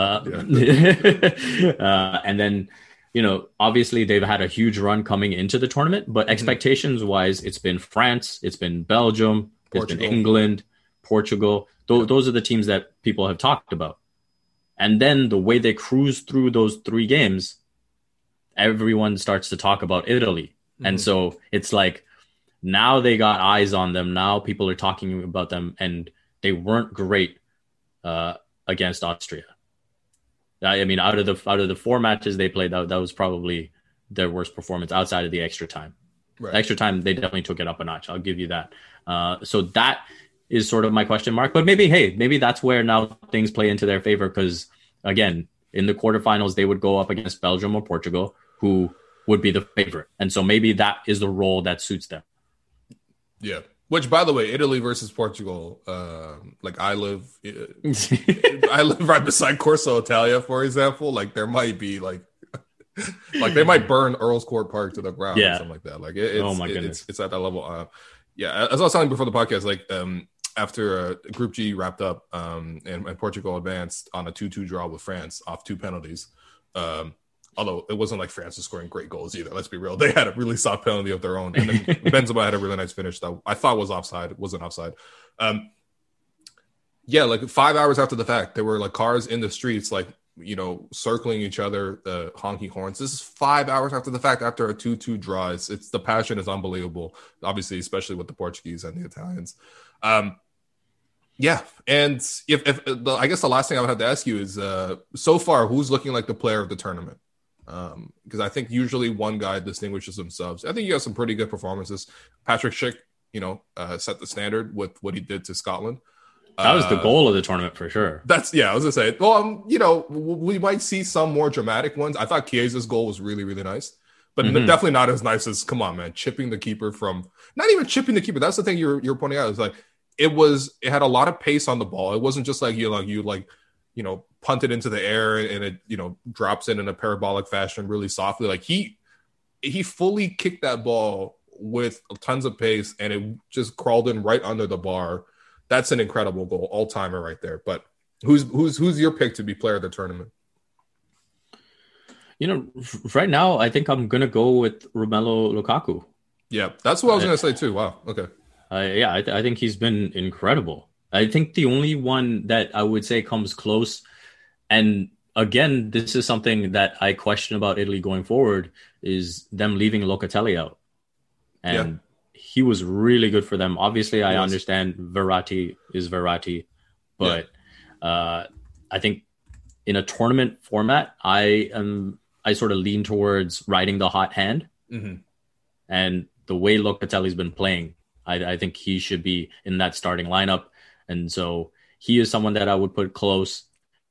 And then, obviously they've had a huge run coming into the tournament, but expectations wise, it's been France, it's been Belgium, Portugal. It's been England, Portugal. Those are the teams that people have talked about. And then the way they cruise through those 3 games, everyone starts to talk about Italy. And so it's like, now they got eyes on them. Now people are talking about them, and they weren't great against Austria. Out of the 4 matches they played, that was probably their worst performance outside of the extra time. Right. The extra time, they definitely took it up a notch. I'll give you that. So that is sort of my question mark. But maybe that's where now things play into their favor, because, again, in the quarterfinals, they would go up against Belgium or Portugal, who would be the favorite. And so maybe that is the role that suits them. Yeah. Which, by the way, Italy versus Portugal, I live right beside Corso Italia, for example. Like, there might be like they might burn Earl's Court Park to the ground or something like that. Like, oh my goodness, it's at that level. As I was telling before the podcast, like, after Group G wrapped up, and Portugal advanced on a 2-2 draw with France off 2 penalties. Although it wasn't like France was scoring great goals either. Let's be real. They had a really soft penalty of their own. And then Benzema had a really nice finish that I thought was offside. It wasn't offside. Like 5 hours after the fact, there were like cars in the streets, like, circling each other, honking horns. This is 5 hours after the fact, after a 2-2 draw. It's the passion is unbelievable, obviously, especially with the Portuguese and the Italians. And if I guess the last thing I would have to ask you is, so far, who's looking like the player of the tournament? Because I think usually one guy distinguishes themselves. I think you got some pretty good performances. Patrick Schick, set the standard with what he did to Scotland. That was the goal of the tournament for sure. I was gonna say. Well, we might see some more dramatic ones. I thought Chiesa's goal was really, really nice, but definitely not as nice as, come on, man, chipping the keeper from, not even chipping the keeper. That's the thing you're pointing out. Is like it had a lot of pace on the ball. It wasn't just like you punt it into the air and it drops in a parabolic fashion really softly. Like he fully kicked that ball with tons of pace, and it just crawled in right under the bar. That's an incredible goal, all timer right there. But who's your pick to be player of the tournament? Right now, I think I'm gonna go with Romelu Lukaku. Yeah, that's what I was gonna say too. Wow. Okay. I think he's been incredible. I think the only one that I would say comes close, and again, this is something that I question about Italy going forward, is them leaving Locatelli out. And he was really good for them. Obviously, I understand Verratti is Verratti, but I think in a tournament format, I sort of lean towards riding the hot hand. Mm-hmm. And the way Locatelli's been playing, I think he should be in that starting lineup. And so he is someone that I would put close.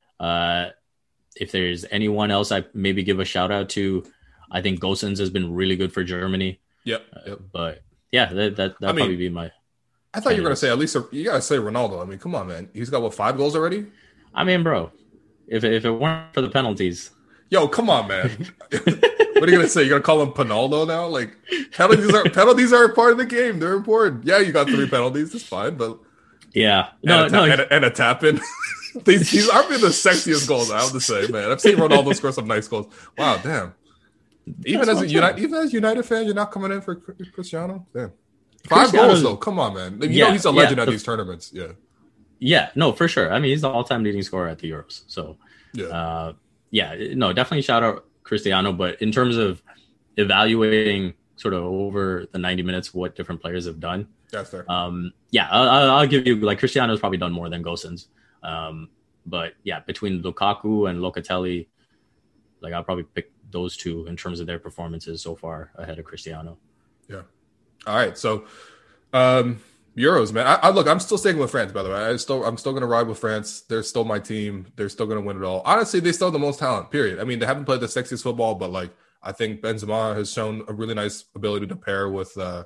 If there's anyone else I maybe give a shout out to, I think Gosens has been really good for Germany. Yep. But yeah, that'd probably be my. I thought you were going to say, at least you got to say Ronaldo. I mean, come on, man. He's got 5 goals already? I mean, bro, if it weren't for the penalties. Yo, come on, man. What are you going to say? You're going to call him Pinaldo now? Like, penalties are a part of the game. They're important. Yeah, you got 3 penalties. That's fine, but. Yeah. And a tap in. These aren't the sexiest goals, I have to say, man. I've seen Ronaldo score some nice goals. Wow, damn. Even as a United fan, you're not coming in for Cristiano? Damn. 5 goals, though. Come on, man. He's a legend at these tournaments. Yeah. Yeah, no, for sure. I mean, he's the all-time leading scorer at the Euros. So, definitely shout out Cristiano. But in terms of evaluating sort of over the 90 minutes what different players have done, that's fair. I'll give you, like, Cristiano's probably done more than Gosens. But yeah, between Lukaku and Locatelli, like, I'll probably pick those two in terms of their performances so far ahead of Cristiano. Yeah. All right. So, Euros, man. I'm still sticking with France, by the way. I'm still going to ride with France. They're still my team. They're still going to win it all. Honestly, they still have the most talent, period. I mean, they haven't played the sexiest football, but, like, I think Benzema has shown a really nice ability to pair with Mbappe.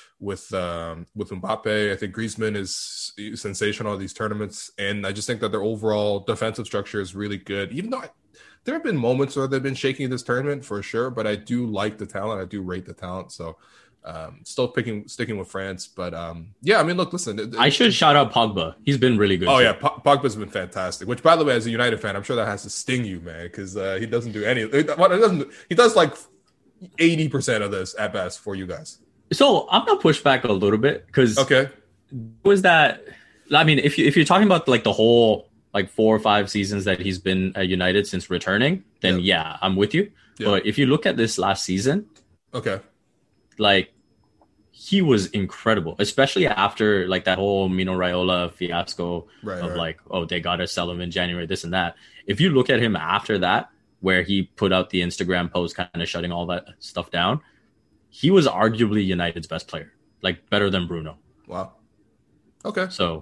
I think Griezmann is sensational at these tournaments, and I just think that their overall defensive structure is really good. Even though there have been moments where they've been shaking this tournament for sure, but I do like the talent. I do rate the talent. So still sticking with France. But I mean, look, listen. I should shout out Pogba. He's been really good. Oh, yeah. Pogba's been fantastic, which, by the way, as a United fan, I'm sure that has to sting you, man, because he doesn't do any. He does like 80% of this at best for you guys. So I'm gonna push back a little bit because was that? I mean, if you're talking about like the whole like 4 or 5 seasons that he's been at United since returning, then yeah, I'm with you. Yep. But if you look at this last season, like he was incredible, especially after like that whole Mino Raiola fiasco like, oh, they gotta sell him in January, this and that. If you look at him after that, where he put out the Instagram post kind of shutting all that stuff down, he was arguably United's best player, like better than Bruno. Wow. Okay. So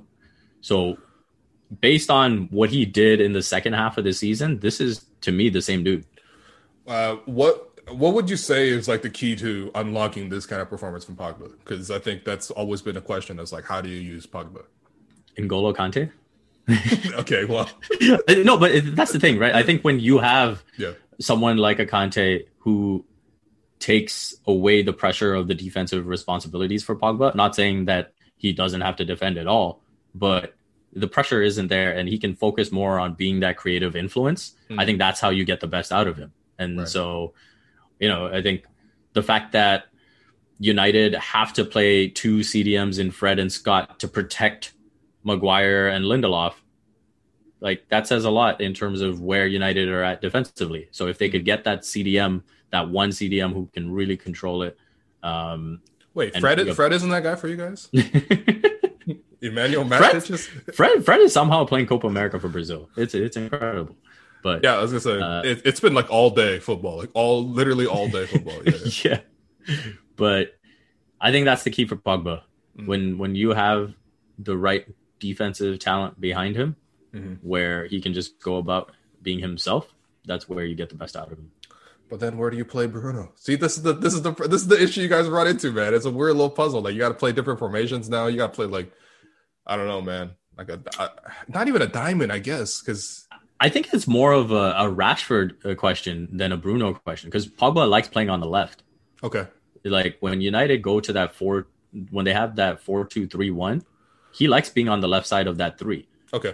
based on what he did in the second half of the season, this is, to me, the same dude. What would you say is like the key to unlocking this kind of performance from Pogba? Because I think that's always been a question. That's like, how do you use Pogba? N'Golo Kante? Okay, well. No, but that's the thing, right? I think when you have someone like a Kante who takes away the pressure of the defensive responsibilities for Pogba, not saying that he doesn't have to defend at all, but the pressure isn't there and he can focus more on being that creative influence. I think that's how you get the best out of him. And so, I think the fact that United have to play 2 CDMs in Fred and Scott to protect Maguire and Lindelof, like that says a lot in terms of where United are at defensively. So if they could get that CDM, that one CDM who can really control it. Wait, Fred isn't that guy for you guys? Emmanuel Matic Fred is somehow playing Copa America for Brazil. It's incredible. But yeah, I was gonna say it's been like all day football, like literally all day football. Yeah. But I think that's the key for Pogba. When you have the right defensive talent behind him, where he can just go about being himself, that's where you get the best out of him. But then where do you play Bruno? See, this is the issue you guys run into, man. It's a weird little puzzle. Like, you got to play different formations now. You got to play, like, I don't know, man. Like not even a diamond, I guess, because I think it's more of a Rashford question than a Bruno question, because Pogba likes playing on the left. Okay. Like, when United go to that when they have that 4-2-3-1, he likes being on the left side of that 3. Okay.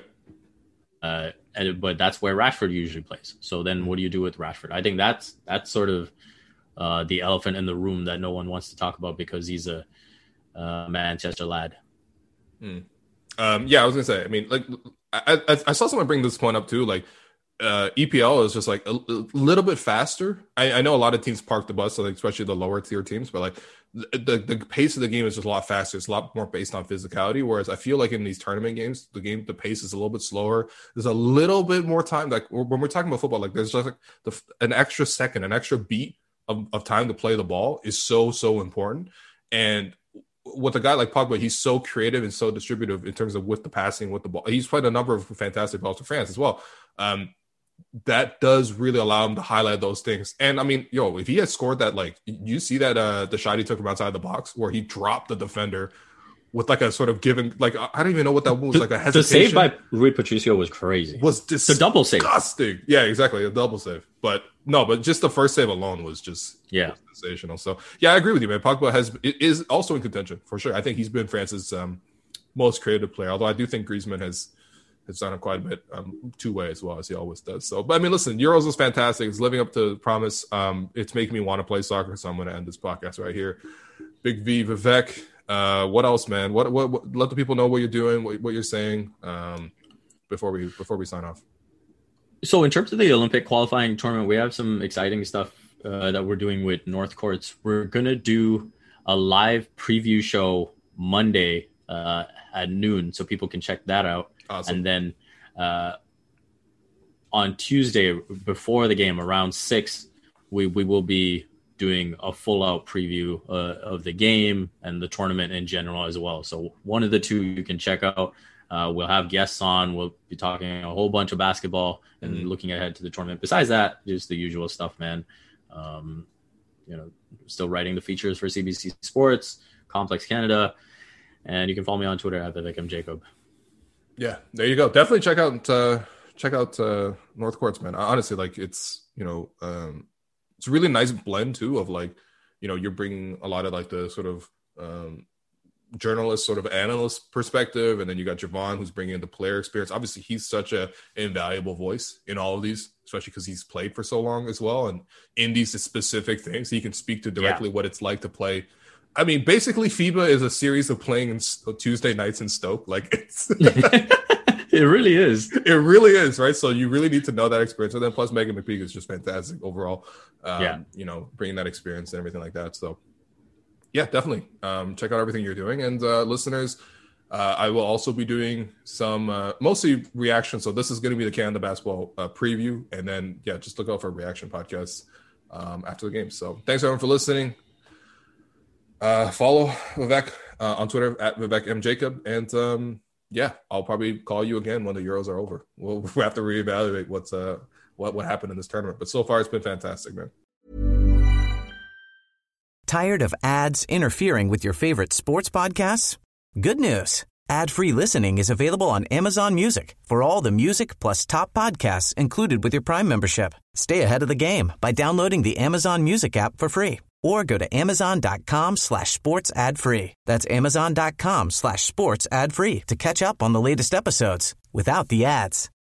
But that's where Rashford usually plays. So then what do you do with Rashford? I think that's sort of the elephant in the room that no one wants to talk about, because he's a Manchester lad. Yeah, I was gonna say, I mean, like, I saw someone bring this point up too. Like, EPL is just like a little bit faster. I know a lot of teams park the bus, so like, especially the lower tier teams, but like the pace of the game is just a lot faster. It's a lot more based on physicality. Whereas I feel like in these tournament games, the pace is a little bit slower. There's a little bit more time. Like, when we're talking about football, like, there's just like an extra second, an extra beat of time to play the ball is so important. And with a guy like Pogba, he's so creative and so distributive in terms of with the passing, with the ball. He's played a number of fantastic balls for France as well. That does really allow him to highlight those things. And I mean, if he had scored that, like, you see that the shot he took from outside the box where he dropped the defender with like a sort of given, like, I don't even know what that was, like a hesitation. The save by Rui Patricio was crazy. Was the double save. Disgusting. Yeah, exactly, a double save. But just the first save alone was just sensational. So yeah, I agree with you, man. Pogba is also in contention for sure. I think he's been France's most creative player. Although I do think Griezmann has done it quite a bit two-way as well, as he always does. So, but I mean, listen, Euros was fantastic. It's living up to the promise. It's making me want to play soccer, so I'm going to end this podcast right here. Big V, Vivek. What else, man? What let the people know what you're doing, what you're saying before we sign off. So in terms of the Olympic qualifying tournament, we have some exciting stuff that we're doing with North Courts. We're going to do a live preview show Monday at noon, so people can check that out. Awesome. And then on Tuesday, before the game, around 6, we will be doing a full-out preview of the game and the tournament in general as well. So one of the two you can check out. We'll have guests on. We'll be talking a whole bunch of basketball and looking ahead to the tournament. Besides that, just the usual stuff, man. Still writing the features for CBC Sports, Complex Canada, and you can follow me on Twitter at @VivekMJacob. Yeah, there you go. Definitely check out North Courts, man. Honestly, like, it's it's a really nice blend too of, like, you're bringing a lot of like the sort of journalist, sort of analyst perspective, and then you got Javon, who's bringing in the player experience. Obviously, he's such a invaluable voice in all of these, especially because he's played for so long as well, and in these specific things, he can speak to directly what it's like to play. I mean, basically, FIBA is a series of playing in Tuesday nights in Stoke. Like, it's it really is. It really is, right? So you really need to know that experience. And then plus Megan McPeak is just fantastic overall. Bringing that experience and everything like that. So yeah, definitely check out everything you're doing. And listeners, I will also be doing some mostly reaction. So this is going to be the Canada basketball preview. And then, just look out for reaction podcasts after the game. So thanks everyone for listening. Follow Vivek on Twitter at VivekMJacob. And I'll probably call you again when the Euros are over. We'll have to reevaluate what happened in this tournament. But so far, it's been fantastic, man. Tired of ads interfering with your favorite sports podcasts? Good news. Ad-free listening is available on Amazon Music for all the music plus top podcasts included with your Prime membership. Stay ahead of the game by downloading the Amazon Music app for free or go to amazon.com/sports ad free. That's amazon.com/sports ad free to catch up on the latest episodes without the ads.